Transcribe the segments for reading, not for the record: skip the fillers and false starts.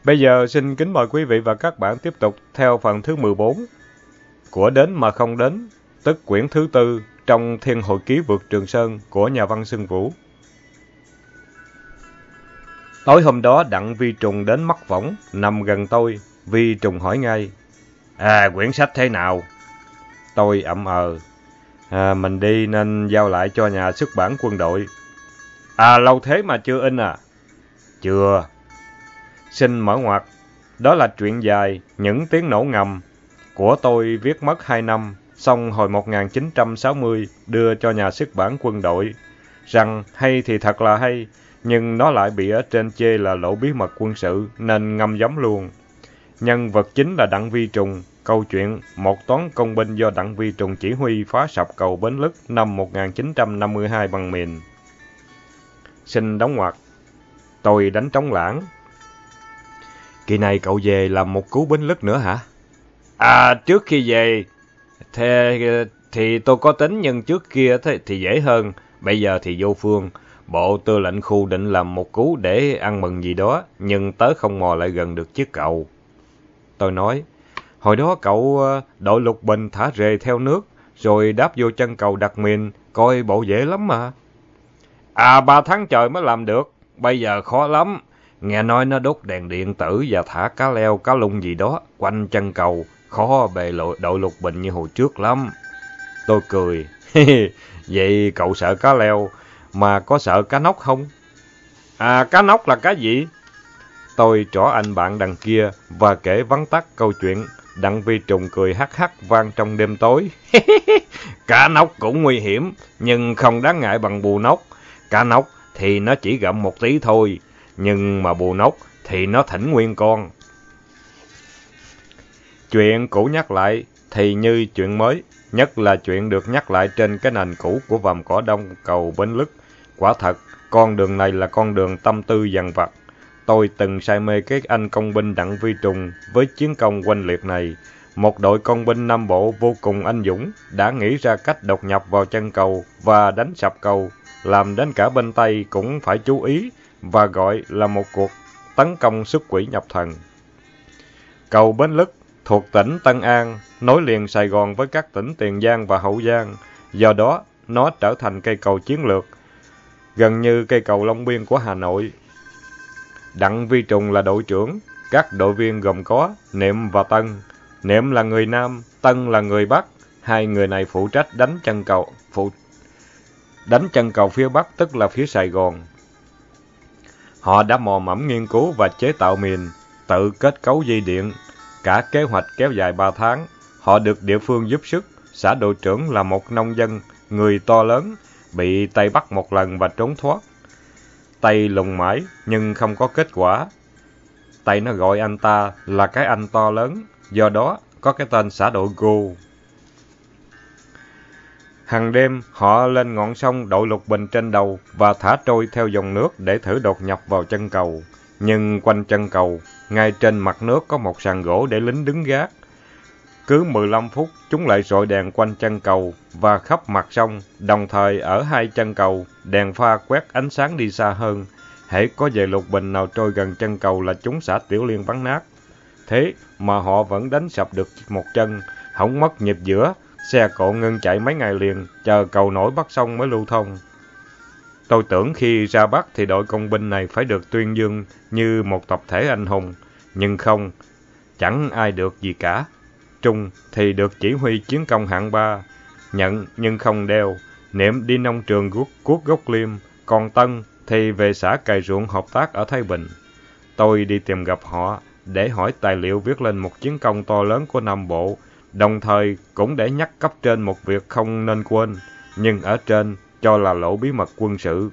Bây giờ xin kính mời quý vị và các bạn tiếp tục theo phần thứ 14 của Đến mà không đến, tức quyển thứ 4 trong Thiên Hồi ký vượt Trường Sơn của nhà văn Xuân Vũ. Tối hôm đó Đặng Vi Trùng đến mắc võng, nằm gần tôi. Vi Trùng hỏi ngay: quyển sách thế nào? Tôi ậm mình đi nên giao lại cho nhà xuất bản Quân đội. Lâu thế mà chưa in à? Chưa. Xin mở ngoặc. Đó là truyện dài Những tiếng nổ ngầm của tôi, viết mất 2 năm, xong hồi 1960 đưa cho nhà xuất bản Quân đội. Rằng hay thì thật là hay, nhưng nó lại bị ở trên chê là lộ bí mật quân sự nên ngâm giống luôn. Nhân vật chính là Đặng Vi Trùng. Câu chuyện một toán công binh do Đặng Vi Trùng chỉ huy phá sập cầu Bến Lức năm 1952 bằng mìn. Xin đóng ngoặc. Tôi đánh trống lảng. Kỳ này cậu về làm một cú Bến Lức nữa hả? Trước khi về thì tôi có tính, nhưng trước kia thì dễ hơn. Bây giờ thì vô phương. Bộ tư lệnh khu định làm một cú để ăn mừng gì đó, nhưng tớ không mò lại gần được chiếc cầu. Tôi nói, hồi đó cậu đội lục bình thả rề theo nước, rồi đáp vô chân cầu đặt mìn, coi bộ dễ lắm mà. 3 tháng trời mới làm được, bây giờ khó lắm. Nghe nói nó đốt đèn điện tử và thả cá leo, cá lung gì đó quanh chân cầu, khó bề đội lục bình như hồi trước lắm. Tôi cười. Vậy cậu sợ cá leo, mà có sợ cá nóc không? Cá nóc là cá gì? Tôi trỏ anh bạn đằng kia và kể vắn tắt câu chuyện. Đặng Vi Trùng cười hắc hắc vang trong đêm tối. Cá nóc cũng nguy hiểm, nhưng không đáng ngại bằng bù nóc. Cá nóc thì nó chỉ gặm một tí thôi, nhưng mà bù nóc thì nó thỉnh nguyên con. Chuyện cũ nhắc lại thì như chuyện mới, nhất là chuyện được nhắc lại trên cái nền cũ của vàm cỏ đông cầu Bến Lức. Quả thật, con đường này là con đường tâm tư dằn vặt. Tôi từng say mê cái anh công binh Đặng Vi Trùng với chiến công oanh liệt này. Một đội công binh Nam Bộ vô cùng anh dũng đã nghĩ ra cách đột nhập vào chân cầu và đánh sập cầu, làm đến cả bên Tây cũng phải chú ý, và gọi là một cuộc tấn công xuất quỷ nhập thần. Cầu Bến Lức thuộc tỉnh Tân An, nối liền Sài Gòn với các tỉnh Tiền Giang và Hậu Giang. Do đó, nó trở thành cây cầu chiến lược, gần như cây cầu Long Biên của Hà Nội. Đặng Vi Trùng là đội trưởng, các đội viên gồm có Niệm và Tân. Niệm là người Nam, Tân là người Bắc. Hai người này phụ trách đánh chân cầu phía Bắc, tức là phía Sài Gòn. Họ đã mò mẫm nghiên cứu và chế tạo mìn, tự kết cấu dây điện. Cả kế hoạch kéo dài 3 tháng. Họ được địa phương giúp sức. Xã đội trưởng là một nông dân, người to lớn, bị Tây bắt một lần và trốn thoát. Tây lùng mãi nhưng không có kết quả. Tây nó gọi anh ta là cái anh to lớn, do đó có cái tên xã đội Gô. Hằng đêm họ lên ngọn sông đội lục bình trên đầu và thả trôi theo dòng nước để thử đột nhập vào chân cầu. Nhưng quanh chân cầu, ngay trên mặt nước có một sàn gỗ để lính đứng gác. Cứ 15 phút chúng lại rọi đèn quanh chân cầu và khắp mặt sông, đồng thời ở hai chân cầu, đèn pha quét ánh sáng đi xa hơn. Hễ có về lục bình nào trôi gần chân cầu là chúng xả tiểu liên bắn nát. Thế mà họ vẫn đánh sập được một chân, không mất nhịp giữa, xe cộ ngưng chạy mấy ngày liền, chờ cầu nổi bắt sông mới lưu thông. Tôi tưởng khi ra Bắc thì đội công binh này phải được tuyên dương như một tập thể anh hùng, nhưng không, chẳng ai được gì cả. Trung thì được chỉ huy chiến công hạng 3, nhận nhưng không đeo. Niệm đi nông trường cuốc gốc liêm, còn Tân thì về xã cày ruộng hợp tác ở Thái Bình. Tôi đi tìm gặp họ để hỏi tài liệu viết lên một chiến công to lớn của Nam Bộ, đồng thời cũng để nhắc cấp trên một việc không nên quên, nhưng ở trên cho là lộ bí mật quân sự.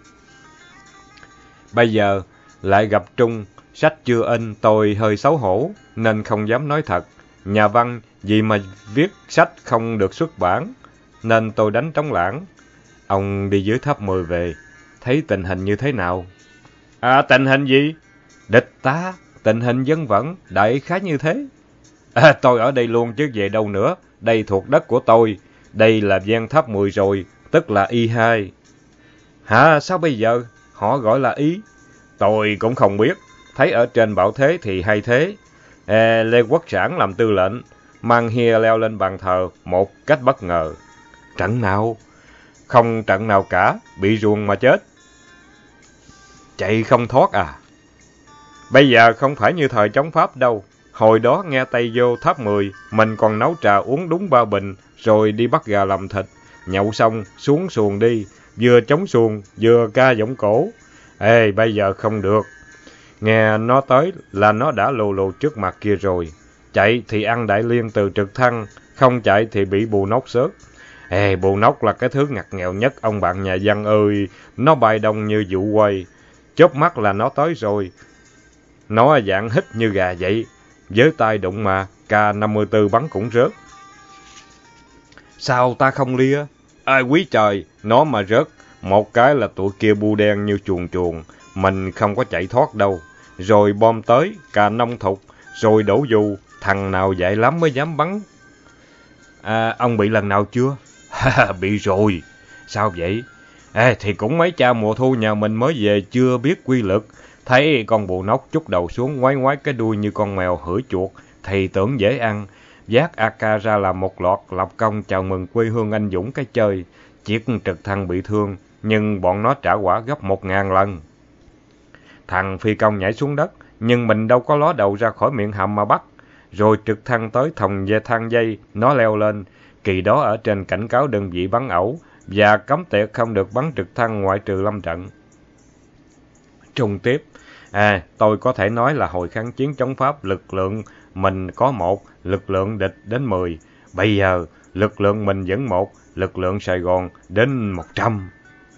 Bây giờ lại gặp Trung, sách chưa in, tôi hơi xấu hổ nên không dám nói thật. Nhà văn gì mà viết sách không được xuất bản, nên tôi đánh trống lảng. Ông đi dưới tháp 10 về, thấy tình hình như thế nào? Tình hình gì? Địch ta, tình hình dân vận, đại khái như thế. Tôi ở đây luôn chứ về đâu nữa, đây thuộc đất của tôi, đây là gian tháp 10 rồi, tức là Y2. Hả, sao bây giờ? Họ gọi là Y? Tôi cũng không biết, thấy ở trên bảo thế thì hay thế. Lê Quốc Sản làm tư lệnh, mang hia leo lên bàn thờ một cách bất ngờ. Trận nào? Không trận nào cả, bị ruồng mà chết. Chạy không thoát à? Bây giờ không phải như thời chống Pháp đâu. Hồi đó nghe Tây vô tháp 10, mình còn nấu trà uống đúng 3 bình, rồi đi bắt gà làm thịt. Nhậu xong, xuống xuồng đi, vừa chống xuồng, vừa ca giọng cổ. Bây giờ không được. Nghe nó tới là nó đã lù lù trước mặt kia rồi. Chạy thì ăn đại liên từ trực thăng, không chạy thì bị bù nóc xớt. Bù nóc là cái thứ ngặt nghèo nhất ông bạn nhà văn ơi, nó bay đông như vụ quay. Chớp mắt là nó tới rồi. Nó dạng hít như gà vậy, với tay đụng mà, K54 bắn cũng rớt. Sao ta không lia? Ai quý trời, nó mà rớt, một cái là tụi kia bu đen như chuồn chuồn, mình không có chạy thoát đâu. Rồi bom tới, cà nông thục, rồi đổ dù, thằng nào dại lắm mới dám bắn. Ông bị lần nào chưa? Bị rồi. Sao vậy? Thì cũng mấy cha mùa thu nhà mình mới về chưa biết quy lực. Thấy con bù nóc trút đầu xuống ngoái ngoái cái đuôi như con mèo hửi chuột, thì tưởng dễ ăn. Vác AK ra làm một loạt lập công chào mừng quê hương anh dũng cái chơi. Chiếc trực thăng bị thương, nhưng bọn nó trả quả gấp 1000 lần. Thằng phi công nhảy xuống đất, nhưng mình đâu có ló đầu ra khỏi miệng hầm mà bắt. Rồi trực thăng tới thòng dây thang dây, nó leo lên. Kỳ đó ở trên cảnh cáo đơn vị bắn ẩu, và cấm tuyệt không được bắn trực thăng ngoại trừ lâm trận. Trung tiếp, tôi có thể nói là hồi kháng chiến chống Pháp, lực lượng mình có 1, lực lượng địch đến 10. Bây giờ, lực lượng mình vẫn 1, lực lượng Sài Gòn đến 100.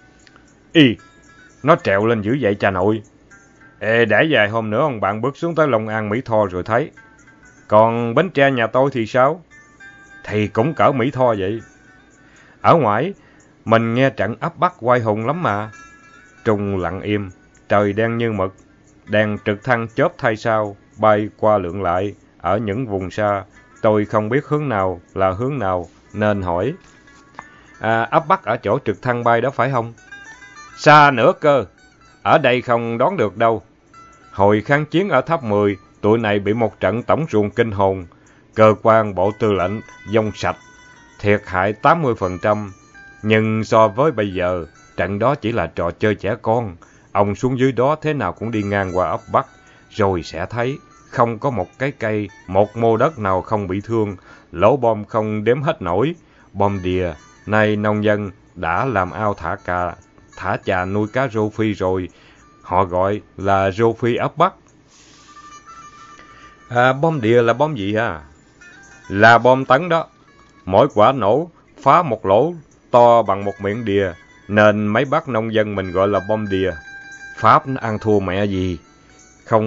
Nó trèo lên dữ vậy cha nội. Để vài hôm nữa ông bạn bước xuống tới Long An, Mỹ Tho rồi thấy. Còn Bến Tre nhà tôi thì sao? Thì cũng cỡ Mỹ Tho vậy. Ở ngoài, mình nghe trận ấp Bắc oai hùng lắm mà. Trung lặng im, trời đen như mực. Đèn trực thăng chớp thay sao, bay qua lượn lại. Ở những vùng xa, tôi không biết hướng nào là hướng nào, nên hỏi. Ấp Bắc ở chỗ trực thăng bay đó phải không? Xa nữa cơ, ở đây không đón được đâu. Hồi kháng chiến ở tháp 10, tụi này bị một trận tổng ruồng kinh hồn. Cơ quan bộ tư lệnh dông sạch, thiệt hại 80%. Nhưng so với bây giờ, trận đó chỉ là trò chơi trẻ con. Ông xuống dưới đó thế nào cũng đi ngang qua ấp Bắc, rồi sẽ thấy không có một cái cây, một mô đất nào không bị thương, lỗ bom không đếm hết nổi. Bom đìa, nay nông dân đã làm ao thả chà nuôi cá rô phi rồi. Họ gọi là rô phi ấp Bắc. Bom đìa là bom gì à? Là bom tấn đó. Mỗi quả nổ phá một lỗ to bằng một miệng đìa, nên mấy bác nông dân mình gọi là bom đìa. Pháp ăn thua mẹ gì. Tôi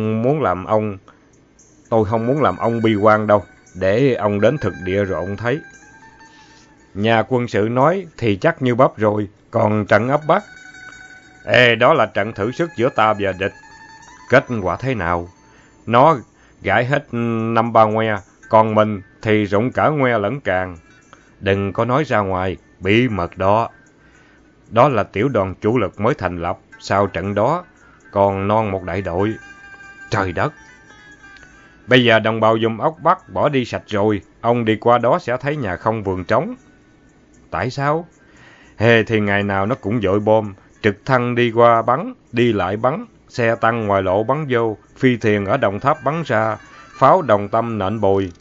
không muốn làm ông bi quan đâu, để ông đến thực địa rồi ông thấy. Nhà quân sự nói thì chắc như bắp rồi, còn trận ấp Bắc? Đó là trận thử sức giữa ta và địch. Kết quả thế nào? Nó gãi hết 5-3 ngoe, còn mình thì rụng cả ngoe lẫn càng. Đừng có nói ra ngoài, bí mật đó. Đó là tiểu đoàn chủ lực mới thành lập, sau trận đó còn non một đại đội. Trời đất! Bây giờ đồng bào vùng ốc Bắc bỏ đi sạch rồi, ông đi qua đó sẽ thấy nhà không vườn trống. Tại sao? Thì ngày nào nó cũng dội bom, trực thăng đi qua bắn, đi lại bắn, xe tăng ngoài lộ bắn vô, phi thuyền ở Đồng Tháp bắn ra, pháo Đồng Tâm nện bồi.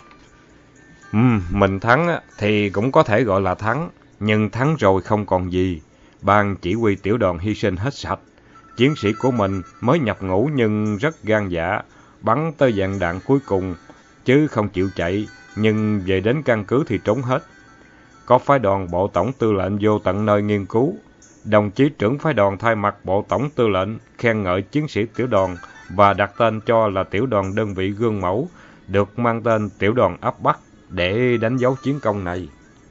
Mình thắng thì cũng có thể gọi là thắng, nhưng thắng rồi không còn gì. Ban chỉ huy tiểu đoàn hy sinh hết sạch. Chiến sĩ của mình mới nhập ngũ nhưng rất gan dạ, bắn tới dàn đạn cuối cùng, chứ không chịu chạy, nhưng về đến căn cứ thì trốn hết. Có phái đoàn Bộ Tổng Tư lệnh vô tận nơi nghiên cứu. Đồng chí trưởng phái đoàn thay mặt Bộ Tổng Tư lệnh khen ngợi chiến sĩ tiểu đoàn và đặt tên cho là tiểu đoàn đơn vị gương mẫu, được mang tên tiểu đoàn ấp Bắc để đánh dấu chiến công này.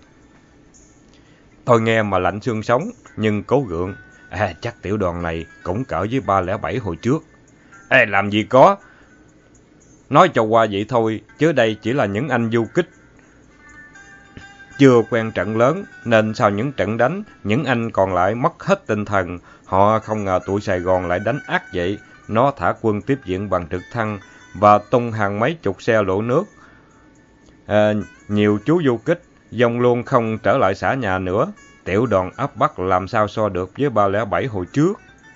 Tôi nghe mà lạnh xương sống, nhưng cố gượng. Chắc tiểu đoàn này cũng cỡ với 307 hồi trước. Làm gì có. Nói cho qua vậy thôi, chứ đây chỉ là những anh du kích. Chưa quen trận lớn, nên sau những trận đánh, những anh còn lại mất hết tinh thần. Họ không ngờ tụi Sài Gòn lại đánh ác vậy, nó thả quân tiếp diện bằng trực thăng và tung hàng mấy chục xe lỗ nước. Nhiều chú du kích dông luôn không trở lại xã nhà nữa. Tiểu đoàn áp Bắc làm sao so được với 307 hồi trước.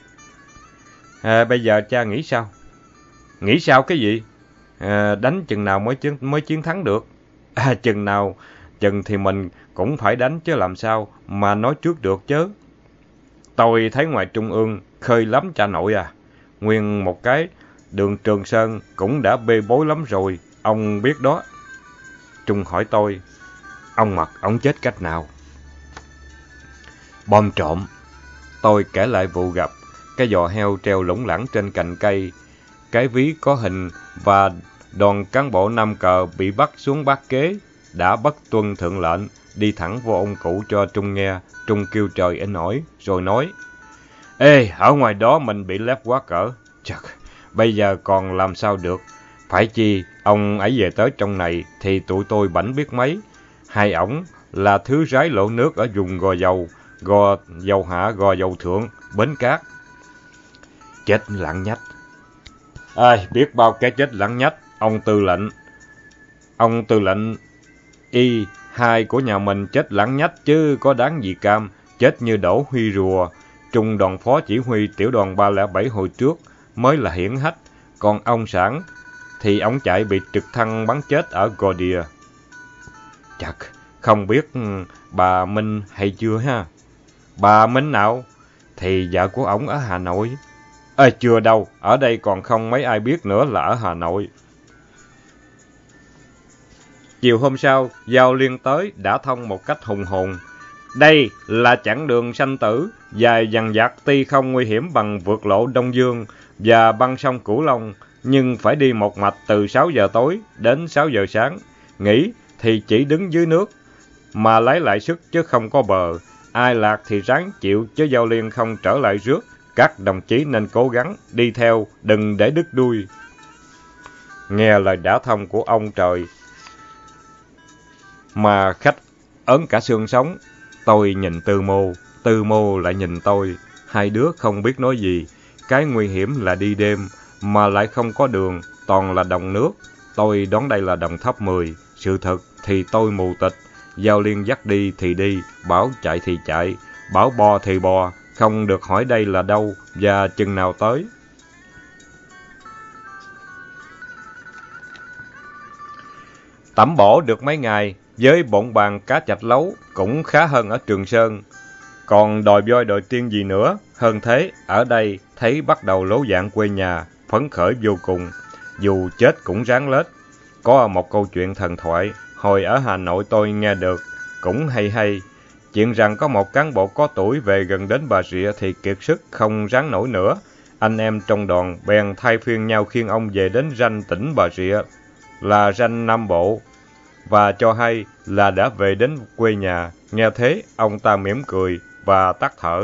Bây giờ cha nghĩ sao? Nghĩ sao cái gì? Đánh chừng nào mới chiến thắng được? Chừng thì mình cũng phải đánh chứ làm sao mà nói trước được chứ. Tôi thấy ngoài Trung ương khơi lắm cha nội à. Nguyên một cái đường Trường Sơn cũng đã bê bối lắm rồi, ông biết đó. Trung hỏi tôi, ông Mật, ông chết cách nào? Bom trộm. Tôi kể lại vụ gặp, cái giò heo treo lủng lẳng trên cành cây, cái ví có hình và đoàn cán bộ Nam Cờ bị bắt xuống Bát Kế, đã bất tuân thượng lệnh, đi thẳng vô ông cụ cho Trung nghe. Trung kêu trời inh ỏi, rồi nói, ê, ở ngoài đó mình bị lép quá cỡ. Chật, bây giờ còn làm sao được. Phải chi, ông ấy về tới trong này thì tụi tôi bảnh biết mấy. Hai ổng là thứ rái lộ nước ở vùng Gò Dầu Hạ, Gò Dầu Thượng, Bến Cát. Chết lặng nhách. Biết bao cái chết lặng nhách, ông tư lệnh Y2 của nhà mình chết lặng nhách chứ có đáng gì cam, chết như đổ huy rùa. Trung đoàn phó chỉ huy tiểu đoàn 307 hồi trước mới là hiển hách, còn ông Sản thì ông chạy bị trực thăng bắn chết ở Gò Đìa. Chật, không biết bà Minh hay chưa ha? Bà Minh nào? Thì vợ của ổng ở Hà Nội. Chưa đâu, ở đây còn không mấy ai biết nữa là ở Hà Nội. Chiều hôm sau, Giao Liên tới đã thông một cách hùng hồn. Đây là chặng đường sanh tử, dài dằng dặc tuy không nguy hiểm bằng vượt lộ Đông Dương và băng sông Cửu Long, nhưng phải đi một mạch từ 6 giờ tối đến 6 giờ sáng. Nghỉ thì chỉ đứng dưới nước, mà lấy lại sức chứ không có bờ. Ai lạc thì ráng chịu chứ Giao Liên không trở lại rước. Các đồng chí nên cố gắng đi theo, đừng để đứt đuôi. Nghe lời đã thông của ông trời mà khách ớn cả xương sống. Tôi nhìn Tư Mô lại nhìn tôi. Hai đứa không biết nói gì. Cái nguy hiểm là đi đêm, mà lại không có đường, toàn là đồng nước. Tôi đoán đây là đồng Tháp 10. Sự thật thì tôi mù tịch. Giao Liên dắt đi thì đi, bảo chạy thì chạy, bảo bò thì bò, không được hỏi đây là đâu và chừng nào tới. Tẩm bổ được mấy ngày, với bộn bàn cá chạch lấu cũng khá hơn ở Trường Sơn. Còn đòi voi đòi tiên gì nữa, hơn thế, ở đây thấy bắt đầu lố dạng quê nhà, phấn khởi vô cùng, dù chết cũng ráng lết. Có một câu chuyện thần thoại, hồi ở Hà Nội tôi nghe được, cũng hay. Chuyện rằng có một cán bộ có tuổi về gần đến Bà Rịa thì kiệt sức không ráng nổi nữa. Anh em trong đoàn bèn thay phiên nhau khiêng ông về đến ranh tỉnh Bà Rịa, là ranh Nam Bộ, và cho hay là đã về đến quê nhà. Nghe thế, ông ta mỉm cười và tắt thở.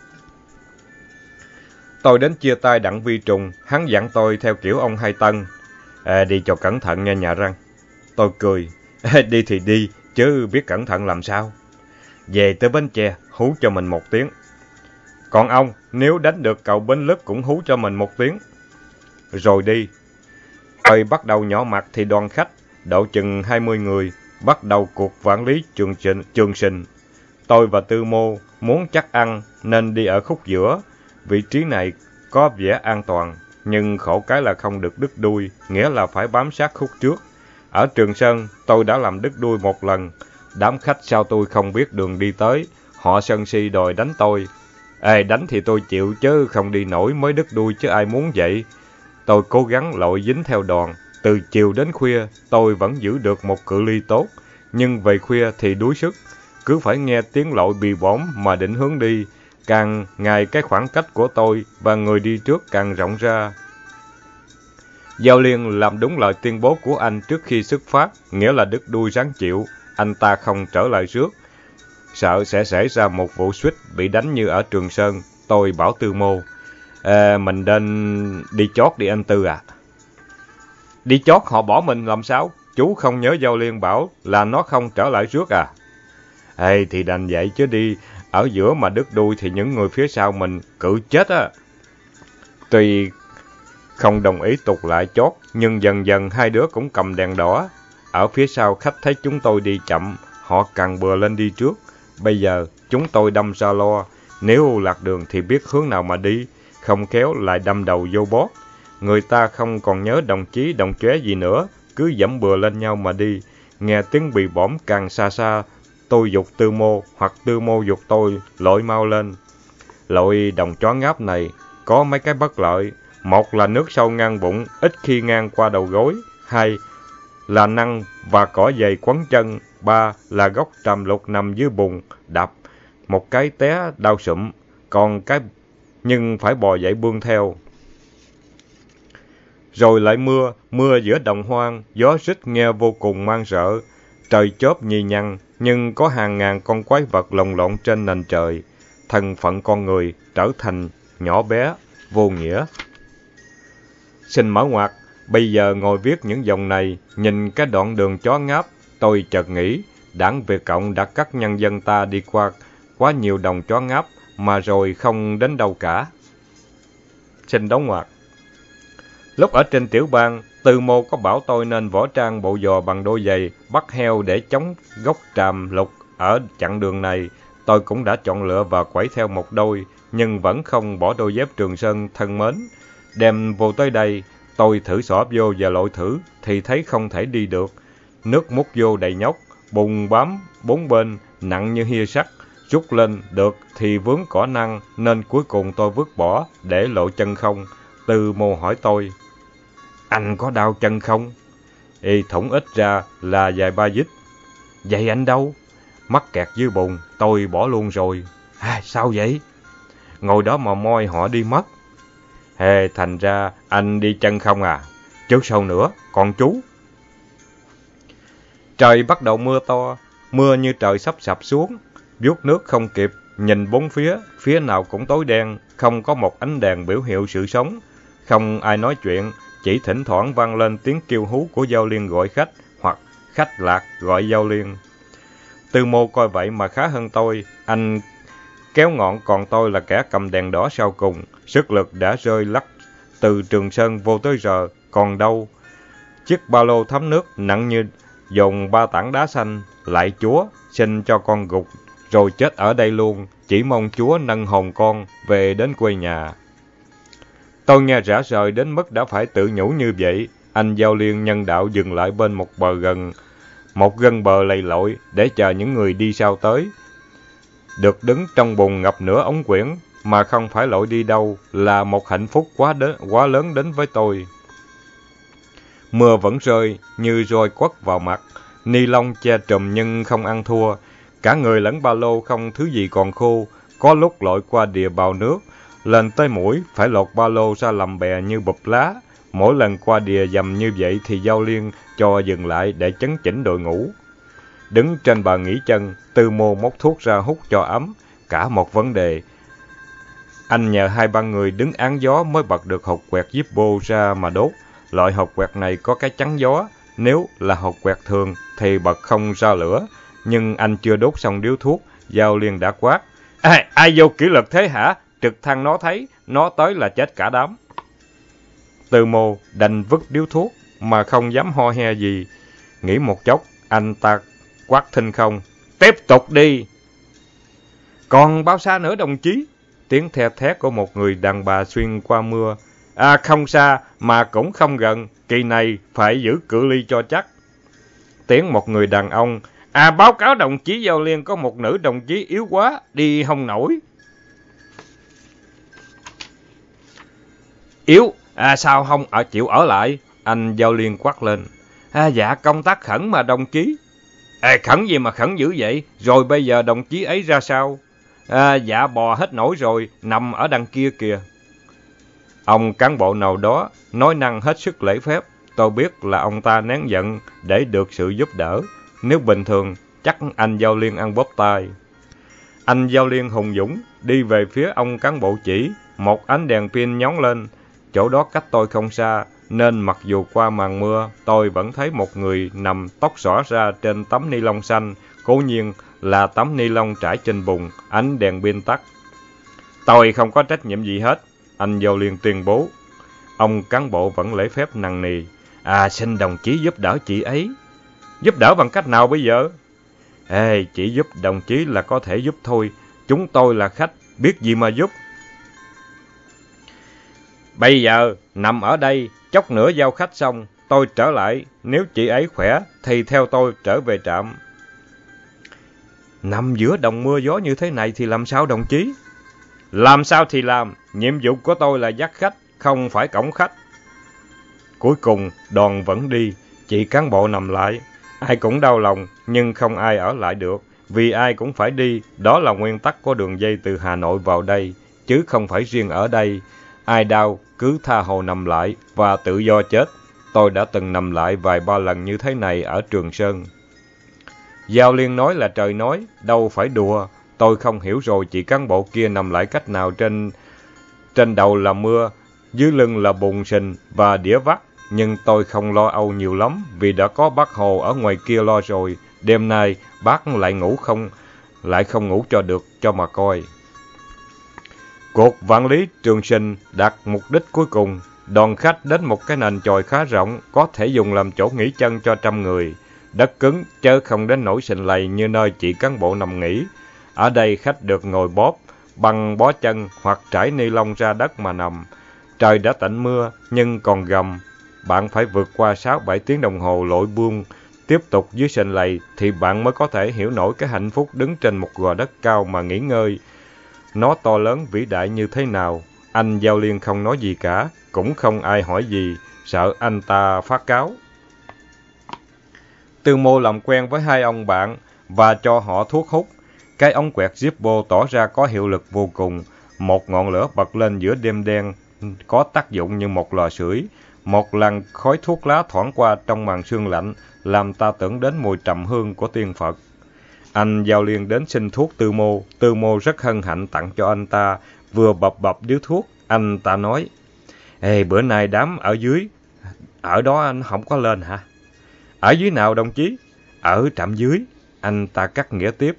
Tôi đến chia tay Đặng Vi Trùng, hắn dặn tôi theo kiểu ông Hai Tân. Đi cho cẩn thận nghe nhà răng. Tôi cười. Đi thì đi, chứ biết cẩn thận làm sao. Về tới Bến Tre, hú cho mình 1 tiếng. Còn ông, nếu đánh được cậu Bến Lức cũng hú cho mình 1 tiếng. Rồi đi. Tôi bắt đầu nhỏ mặt thì đoàn khách, độ chừng 20 người, bắt đầu cuộc vạn lý trường sinh. Tôi và Tư Mô muốn chắc ăn nên đi ở khúc giữa. Vị trí này có vẻ an toàn, nhưng khổ cái là không được đứt đuôi, nghĩa là phải bám sát khúc trước. Ở Trường Sơn, tôi đã làm đứt đuôi 1 lần. Đám khách sau tôi không biết đường đi tới, họ sân si đòi đánh tôi. Đánh thì tôi chịu chứ không đi nổi mới đứt đuôi chứ ai muốn vậy. Tôi cố gắng lội dính theo đoàn. Từ chiều đến khuya, tôi vẫn giữ được một cự ly tốt, nhưng về khuya thì đuối sức. Cứ phải nghe tiếng lội bì bõm mà định hướng đi. Càng ngày cái khoảng cách của tôi và người đi trước càng rộng ra. Giao Liên làm đúng lời tuyên bố của anh trước khi xuất phát, nghĩa là đứt đuôi ráng chịu. Anh ta không trở lại rước, sợ sẽ xảy ra một vụ suýt bị đánh như ở Trường Sơn. Tôi bảo Tư Mô, mình nên đi chót đi anh Tư à. Đi chót họ bỏ mình làm sao? Chú không nhớ Giao Liên bảo là nó không trở lại rước à? Thì đành vậy chứ đi ở giữa mà đứt đuôi thì những người phía sau mình cự chết á. không đồng ý tụt lại chót, nhưng dần dần hai đứa cũng cầm đèn đỏ. Ở phía sau khách thấy chúng tôi đi chậm, họ càng bừa lên đi trước. Bây giờ chúng tôi đâm ra lo, nếu lạc đường thì biết hướng nào mà đi, không khéo lại đâm đầu vô bót. Người ta không còn nhớ đồng chí đồng chóe gì nữa, cứ dẫm bừa lên nhau mà đi. Nghe tiếng bị bõm càng xa xa, tôi giục Tư Mô hoặc Tư Mô giục tôi lội mau lên. Loại đồng chó ngáp này có mấy cái bất lợi. Một là nước sâu ngang bụng, ít khi ngang qua đầu gối. Hai là năng và cỏ dày quấn chân. Ba là gốc tràm lục nằm dưới bùn, đập một cái té đau sụm, nhưng phải bò dậy bươn theo. Rồi lại mưa giữa đồng hoang, gió rít nghe vô cùng man rợ. Trời chớp nhì nhằng, nhưng có hàng ngàn con quái vật lồng lộn trên nền trời. Thân phận con người trở thành nhỏ bé, vô nghĩa. Xin mở ngoặt, bây giờ ngồi viết những dòng này, nhìn cái đoạn đường chó ngáp, tôi chợt nghĩ, Đảng Việt Cộng đã cắt nhân dân ta đi qua quá nhiều đồng chó ngáp, mà rồi không đến đâu cả. Xin đóng ngoặt. Lúc ở trên tiểu bang, Tư Mô có bảo tôi nên võ trang bộ giò bằng đôi giày, bắt heo để chống gốc tràm lục ở chặng đường này. Tôi cũng đã chọn lựa và quẩy theo một đôi, nhưng vẫn không bỏ đôi dép Trường Sơn thân mến. Đem vô tới đây, tôi thử xỏ vô và lội thử, thì thấy không thể đi được. Nước múc vô đầy nhóc, bùn bám bốn bên, nặng như hia sắt. Rút lên được thì vướng cỏ năng, nên cuối cùng tôi vứt bỏ, để lộ chân không. Tư Mô hỏi tôi, anh có đau chân không? Thủng ít ra là vài ba vết. Vậy anh đâu? Mắc kẹt dưới bùn, tôi bỏ luôn rồi. Sao vậy? Ngồi đó mà moi họ đi mất. Thành ra anh đi chân không à? Chứ sao nữa, còn chú? Trời bắt đầu mưa to, mưa như trời sắp sập xuống. Vuốt nước không kịp, nhìn bốn phía nào cũng tối đen, không có một ánh đèn biểu hiệu sự sống. Không ai nói chuyện, chỉ thỉnh thoảng vang lên tiếng kêu hú của Giao Liên gọi khách, hoặc khách lạc gọi Giao Liên. Tư Mô coi vậy mà khá hơn tôi, anh kéo ngọn, còn tôi là kẻ cầm đèn đỏ sau cùng. Sức lực đã rơi lắc từ Trường Sơn vô tới giờ, còn đâu. Chiếc ba lô thấm nước nặng như dồn 3 tảng đá xanh. Lại Chúa, xin cho con gục rồi chết ở đây luôn, chỉ mong Chúa nâng hồn con về đến quê nhà. Tôi nghe rã rời đến mức đã phải tự nhủ như vậy. Anh Giao Liên nhân đạo dừng lại bên một gân bờ lầy lội để chờ những người đi sau tới. Được đứng trong bùn ngập nửa ống quyển mà không phải lội đi đâu là một hạnh phúc quá lớn đến với tôi. Mưa vẫn rơi như roi quất vào mặt, ni lông che trùm nhưng không ăn thua. Cả người lẫn ba lô không thứ gì còn khô, có lúc lội qua đìa bào nước, lên tới mũi phải lột ba lô ra làm bè như bụp lá. Mỗi lần qua đìa dầm như vậy thì Giao Liên cho dừng lại để chấn chỉnh đội ngũ. Đứng trên bờ nghỉ chân, Tư Mô móc thuốc ra hút cho ấm. Cả một vấn đề. Anh nhờ 2-3 người đứng án gió mới bật được hột quẹt Zippo ra mà đốt. Loại hột quẹt này có cái chắn gió. Nếu là hột quẹt thường thì bật không ra lửa. Nhưng anh chưa đốt xong điếu thuốc, Giao Liên đã quát. Ai vô kỷ luật thế hả? Trực thăng nó thấy, nó tới là chết cả đám. Tư Mô đành vứt điếu thuốc mà không dám ho he gì. Nghĩ một chốc, anh ta quát thinh không. Tiếp tục đi! Còn bao xa nữa đồng chí? Tiếng the thét của một người đàn bà xuyên qua mưa. Không xa, mà cũng không gần. Kỳ này phải giữ cự ly cho chắc. Tiếng một người đàn ông. Báo cáo đồng chí Giao Liên có một nữ đồng chí yếu quá, đi không nổi. Yếu? Sao không chịu ở lại? Anh Giao Liên quát lên. Dạ công tác khẩn mà đồng chí. Khẩn gì mà khẩn dữ vậy? Rồi bây giờ đồng chí ấy ra sao? Dạ bò hết nổi rồi, nằm ở đằng kia kìa. Ông cán bộ nào đó nói năng hết sức lễ phép. Tôi biết là ông ta nén giận để được sự giúp đỡ. Nếu bình thường, chắc anh Giao Liên ăn bóp tai. Anh Giao Liên hùng dũng đi về phía ông cán bộ chỉ. Một ánh đèn pin nhón lên. Chỗ đó cách tôi không xa, nên mặc dù qua màn mưa, tôi vẫn thấy một người nằm tóc xõa ra trên tấm ni lông xanh. Cố nhiên là tấm ni lông trải trên bùn, ánh đèn pin tắt. Tôi không có trách nhiệm gì hết, anh Giao Liên tuyên bố. Ông cán bộ vẫn lễ phép nằng nì. Xin đồng chí giúp đỡ chị ấy. Giúp đỡ bằng cách nào bây giờ? Chỉ giúp đồng chí là có thể giúp thôi. Chúng tôi là khách, biết gì mà giúp. Bây giờ, nằm ở đây, chốc nữa giao khách xong, tôi trở lại. Nếu chị ấy khỏe, thì theo tôi trở về trạm. Nằm giữa đồng mưa gió như thế này thì làm sao đồng chí? Làm sao thì làm, nhiệm vụ của tôi là dắt khách, không phải cõng khách. Cuối cùng, đoàn vẫn đi, chị cán bộ nằm lại. Ai cũng đau lòng, nhưng không ai ở lại được, vì ai cũng phải đi. Đó là nguyên tắc của đường dây từ Hà Nội vào đây, chứ không phải riêng ở đây. Ai đau, cứ tha hồ nằm lại và tự do chết. Tôi đã từng nằm lại vài ba lần như thế này ở Trường Sơn. Giao Liên nói là trời nói, đâu phải đùa. Tôi không hiểu rồi chị cán bộ kia nằm lại cách nào. Trên đầu là mưa, dưới lưng là bùn sình và đĩa vắt. Nhưng tôi không lo âu nhiều lắm, vì đã có bác Hồ ở ngoài kia lo rồi. Đêm nay, bác lại không ngủ cho được cho mà coi. Cuộc vạn lý Trường Sinh đạt mục đích cuối cùng. Đoàn khách đến một cái nền chòi khá rộng, có thể dùng làm chỗ nghỉ chân cho 100 người. Đất cứng, chớ không đến nỗi sình lầy như nơi chị cán bộ nằm nghỉ. Ở đây khách được ngồi bóp, bằng bó chân hoặc trải ni lông ra đất mà nằm. Trời đã tạnh mưa, nhưng còn gầm. Bạn phải vượt qua 6-7 tiếng đồng hồ lội buông, tiếp tục dưới sình lầy, thì bạn mới có thể hiểu nổi cái hạnh phúc đứng trên một gò đất cao mà nghỉ ngơi. Nó to lớn vĩ đại như thế nào. Anh Giao Liên không nói gì cả, cũng không ai hỏi gì, sợ anh ta phát cáo. Tư Mô làm quen với 2 ông bạn và cho họ thuốc hút. Cái ống quẹt Zippo tỏ ra có hiệu lực vô cùng. Một ngọn lửa bật lên giữa đêm đen, có tác dụng như một lò sưởi. Một làn khói thuốc lá thoảng qua trong màn sương lạnh, làm ta tưởng đến mùi trầm hương của tiên Phật. Anh Giao Liên đến xin thuốc Tư Mô rất hân hạnh tặng cho anh ta. Vừa bập điếu thuốc, anh ta nói, bữa nay đám ở dưới, ở đó anh không có lên hả? Ở dưới nào đồng chí? Ở trạm dưới, anh ta cắt nghĩa tiếp.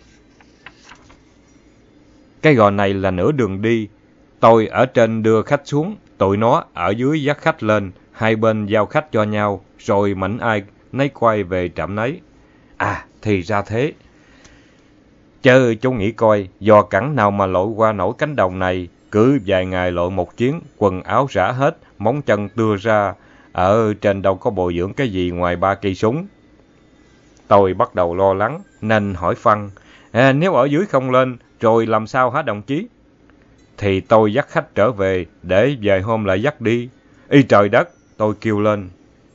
Cái gò này là nửa đường đi. Tôi ở trên đưa khách xuống, tụi nó ở dưới dắt khách lên, hai bên giao khách cho nhau, rồi mảnh ai nấy quay về trạm nấy. Thì ra thế. Chớ chú nghĩ coi, giò cẳng nào mà lội qua nổi cánh đồng này, cứ vài ngày lội một chuyến, quần áo rã hết, móng chân tưa ra, ở trên đâu có bồi dưỡng cái gì ngoài 3 cây súng. Tôi bắt đầu lo lắng, nên hỏi Phân, nếu ở dưới không lên, rồi làm sao hả đồng chí? Thì tôi dắt khách trở về, để vài hôm lại dắt đi. Ý trời đất, tôi kêu lên.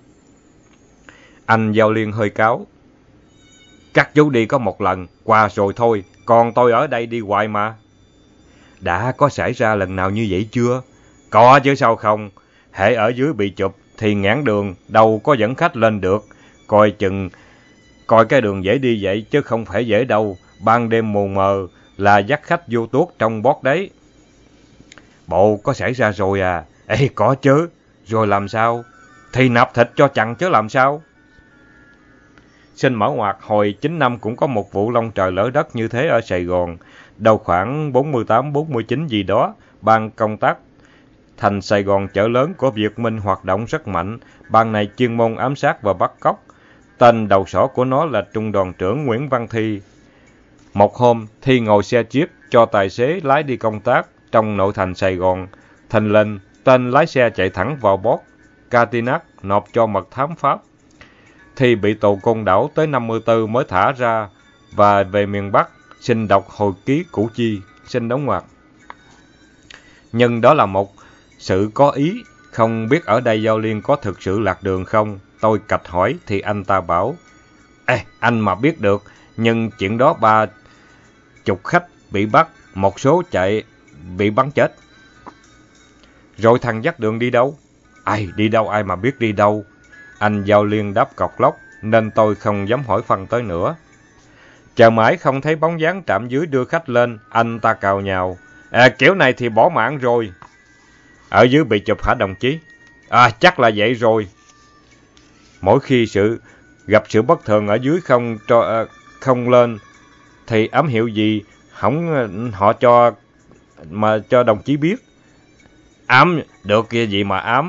Anh Giao Liên hơi cáu. Các chú đi có một lần, qua rồi thôi, còn tôi ở đây đi hoài mà. Đã có xảy ra lần nào như vậy chưa? Có chứ sao không. Hễ ở dưới bị chụp thì ngãn đường, đâu có dẫn khách lên được. Coi cái đường dễ đi vậy chứ không phải dễ đâu. Ban đêm mù mờ là dắt khách vô tuốt trong bót đấy. Bộ có xảy ra rồi à? Có chứ. Rồi làm sao? Thì nạp thịt cho chằn chứ làm sao? Xin mở ngoặt, hồi 9 năm cũng có một vụ long trời lỡ đất như thế ở Sài Gòn. Đầu khoảng 48-49 gì đó, ban công tác thành Sài Gòn chợ lớn của Việt Minh hoạt động rất mạnh. Ban này chuyên môn ám sát và bắt cóc. Tên đầu sỏ của nó là Trung đoàn trưởng Nguyễn Văn Thi. Một hôm, Thi ngồi xe Jeep cho tài xế lái đi công tác trong nội thành Sài Gòn. Thình lình, tên lái xe chạy thẳng vào bót Catinac nộp cho mật thám Pháp. Thi bị tù Côn Đảo tới 54 mới thả ra và về miền Bắc xin đọc hồi ký Củ Chi, xin đóng ngoặc. Nhưng đó là một sự có ý, không biết ở đây Giao Liên có thực sự lạc đường không? Tôi cạch hỏi thì anh ta bảo, anh mà biết được, nhưng chuyện đó 30 khách bị bắt, một số chạy bị bắn chết. Rồi thằng dắt đường đi đâu? Đi đâu ai mà biết đi đâu. Anh Giao Liên đáp cọc lóc, nên tôi không dám hỏi Phân tới nữa. Chờ mãi không thấy bóng dáng trạm dưới đưa khách lên, anh ta cào nhào. Kiểu này thì bỏ mạng rồi. Ở dưới bị chụp hả đồng chí? Chắc là vậy rồi. Mỗi khi gặp sự bất thường ở dưới không lên, thì ám hiệu gì họ cho đồng chí biết. Ám được kia gì mà ám,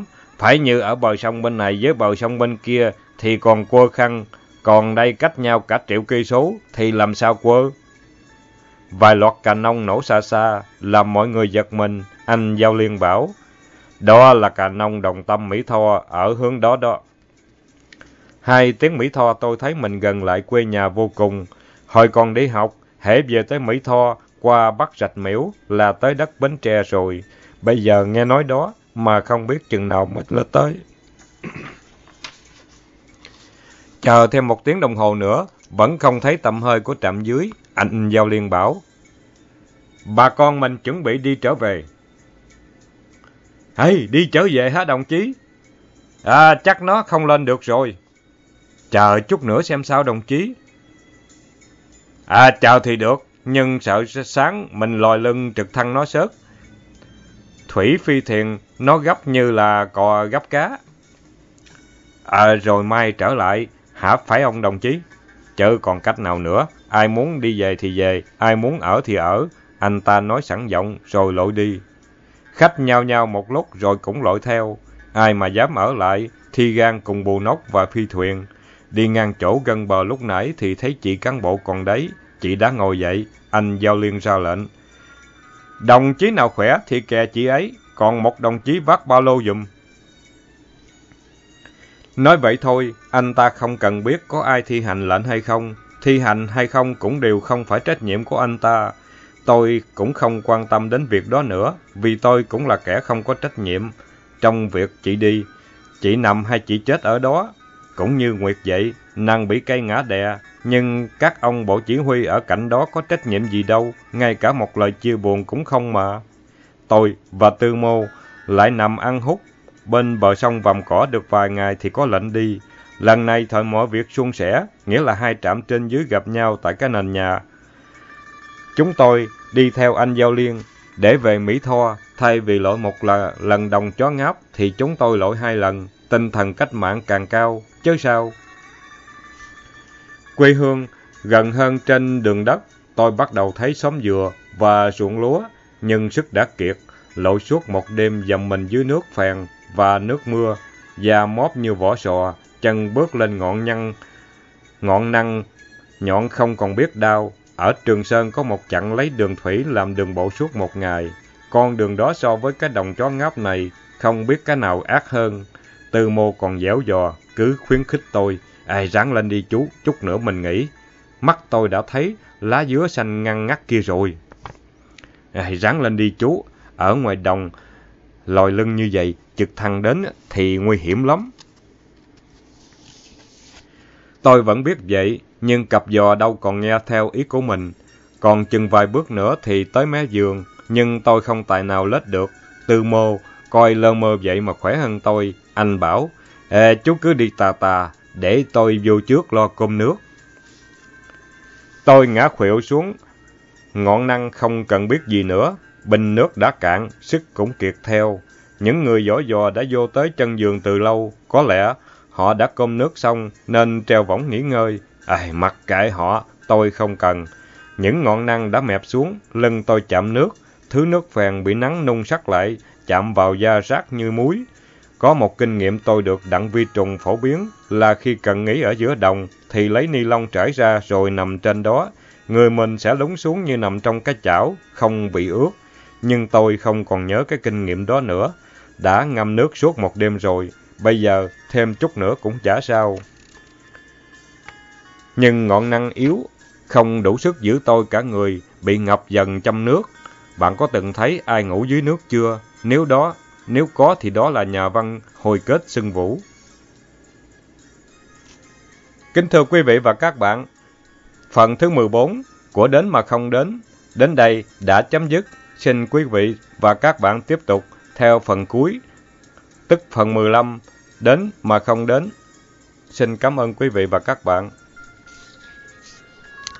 Phải như ở bờ sông bên này với bờ sông bên kia thì còn quơ khăn, còn đây cách nhau cả triệu cây số thì làm sao quơ? Vài loạt cà nông nổ xa xa, làm mọi người giật mình, anh Giao Liên bảo. Đó là cà nông Đồng Tâm Mỹ Tho ở hướng đó đó. Hai tiếng Mỹ Tho tôi thấy mình gần lại quê nhà vô cùng. Hồi còn đi học, hễ về tới Mỹ Tho, qua Bắc Rạch Miễu là tới đất Bến Tre rồi. Bây giờ nghe nói đó mà không biết chừng nào mới lên tới. Chờ thêm 1 tiếng đồng hồ nữa, vẫn không thấy tầm hơi của trạm dưới. Anh Giao Liên bảo. Bà con mình chuẩn bị đi trở về. Hey, đi trở về hả đồng chí? Chắc nó không lên được rồi. Chờ chút nữa xem sao đồng chí. Chờ thì được, nhưng sợ sáng mình lòi lưng trực thăng nó sớt. Thủy phi thuyền nó gấp như là cò gấp cá. Rồi mai trở lại, hả phải ông đồng chí? Chớ còn cách nào nữa, ai muốn đi về thì về, ai muốn ở thì ở. Anh ta nói sẵn giọng rồi lội đi. Khách nhao nhao một lúc rồi cũng lội theo. Ai mà dám ở lại, Thi Gan cùng Bù Nóc và Phi Thuyền. Đi ngang chỗ gần bờ lúc nãy thì thấy chị cán bộ còn đấy. Chị đã ngồi dậy, anh Giao Liên ra lệnh. Đồng chí nào khỏe thì kè chị ấy, còn một đồng chí vác ba lô giùm. Nói vậy thôi, anh ta không cần biết có ai thi hành lệnh hay không. Thi hành hay không cũng đều không phải trách nhiệm của anh ta. Tôi cũng không quan tâm đến việc đó nữa, vì tôi cũng là kẻ không có trách nhiệm. Trong việc chị đi, chị nằm hay chị chết ở đó, cũng như Nguyệt vậy, nàng bị cây ngã đè. Nhưng các ông bộ chỉ huy ở cạnh đó có trách nhiệm gì đâu, ngay cả một lời chia buồn cũng không mà. Tôi và Tư Mô lại nằm ăn hút bên bờ sông Vàm Cỏ được vài ngày thì có lệnh đi. Lần này thời mọi việc suôn sẻ, nghĩa là hai trạm trên dưới gặp nhau tại cái nền nhà. Chúng tôi đi theo anh Giao Liên để về Mỹ Tho, thay vì lội một lần đồng chó ngáp thì chúng tôi lội 2 lần, tinh thần cách mạng càng cao, chứ sao. Quê hương gần hơn trên đường đất, tôi bắt đầu thấy xóm dừa và ruộng lúa, nhưng sức đã kiệt, lội suốt một đêm dầm mình dưới nước phèn và nước mưa, da móp như vỏ sò, chân bước lên ngọn năng nhọn không còn biết đau. Ở Trường Sơn có một chặng lấy đường thủy làm đường bộ suốt 1 ngày. Con đường đó so với cái đồng chó ngáp này, không biết cái nào ác hơn. Tư Mô còn dẻo dò, cứ khuyến khích tôi. Ráng lên đi chú, chút nữa mình nghỉ. Mắt tôi đã thấy lá dứa xanh ngăn ngắt kia rồi. Ráng lên đi chú, ở ngoài đồng, lòi lưng như vậy, trực thăng đến thì nguy hiểm lắm. Tôi vẫn biết vậy, nhưng cặp giò đâu còn nghe theo ý của mình. Còn chừng vài bước nữa thì tới mé giường, nhưng tôi không tài nào lết được. Tư Mô coi lơ mơ vậy mà khỏe hơn tôi. Anh bảo, chú cứ đi tà tà, để tôi vô trước lo cơm nước. Tôi ngã khuỵu xuống ngọn năng không cần biết gì nữa. Bình nước đã cạn, sức cũng kiệt theo. Những người giỏi giò đã vô tới chân giường từ lâu. Có lẽ họ đã cơm nước xong nên treo võng nghỉ ngơi. Mặc kệ họ, tôi không cần. Những ngọn năng đã mẹp xuống, lưng tôi chạm nước. Thứ nước phèn bị nắng nung sắc lại, chạm vào da rát như muối. Có một kinh nghiệm tôi được Đặng Vi Trùng phổ biến là khi cần nghỉ ở giữa đồng thì lấy ni lông trải ra rồi nằm trên đó. Người mình sẽ lún xuống như nằm trong cái chảo, không bị ướt. Nhưng tôi không còn nhớ cái kinh nghiệm đó nữa. Đã ngâm nước suốt một đêm rồi, bây giờ thêm chút nữa cũng chả sao. Nhưng ngọn năng yếu, không đủ sức giữ tôi cả người, bị ngập dần trong nước. Bạn có từng thấy ai ngủ dưới nước chưa? Nếu có thì đó là nhà văn Hồi Kết Xuân Vũ. Kính thưa quý vị và các bạn, phần thứ 14 của Đến Mà Không Đến đến đây đã chấm dứt. Xin quý vị và các bạn tiếp tục theo phần cuối, tức phần 15, Đến Mà Không Đến. Xin cảm ơn quý vị và các bạn.